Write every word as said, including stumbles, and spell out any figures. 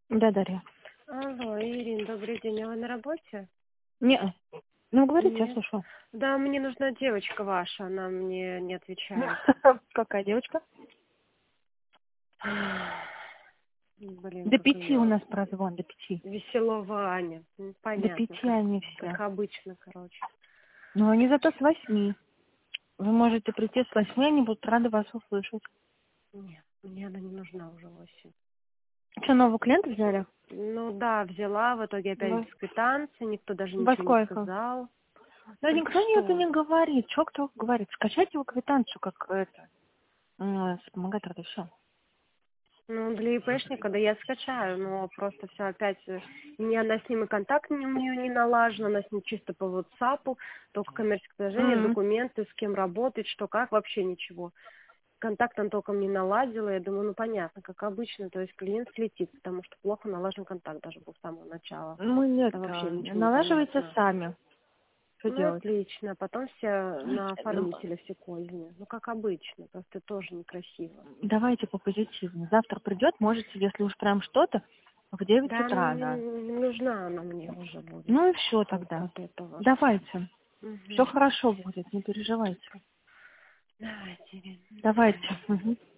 Да, Дарья. Алло, Ирина, добрый день. А вы на работе? Не. Ну, говорите, я Нет. слушаю. Да, мне нужна девочка ваша, она мне не отвечает. Какая девочка? Блин, До как пяти у ее. нас прозвон, до пяти. Веселова Аня. Ну, До понятно, пяти как, они как все. обычно, короче. Но они зато с восьми. Вы можете прийти с восьми, они будут рады вас услышать. Нет, мне она не нужна уже восемь. Что, нового клиента взяли? Ну да, взяла, в итоге опять Во, без квитанции, никто даже во ничего не сколько? сказал. Да Только никто мне это что. не говорит. Что кто говорит? Скачайте его квитанцию, как это. Ну, вспомогатор, все. Ну, для ИПшника, да я скачаю, но просто все опять, э, не она с ним и контакт не, у нее не налажен, она с ним чисто по WhatsApp, только коммерческое предложение, М. документы, с кем работать, что как, вообще ничего. Контакт он толком не наладила, я думаю, ну понятно, как обычно, то есть клиент слетит, потому что плохо налажен контакт даже был с самого начала. Ну, нет, Там вообще а, ничего не налаживайте понятно. сами. Что Ну, делать? отлично, потом все на Ну, оформителя все козни. Ну, как обычно, просто тоже некрасиво. давайте по позитивному. Завтра придет, можете, если уж прям что-то, в девять Да, ну, утра не, она. не нужна она мне уже будет. Ну и все Толку тогда. от этого. Давайте. Все Угу. хорошо будет, не переживайте. Давайте, Ирина, до Давайте. свидания. Мгм.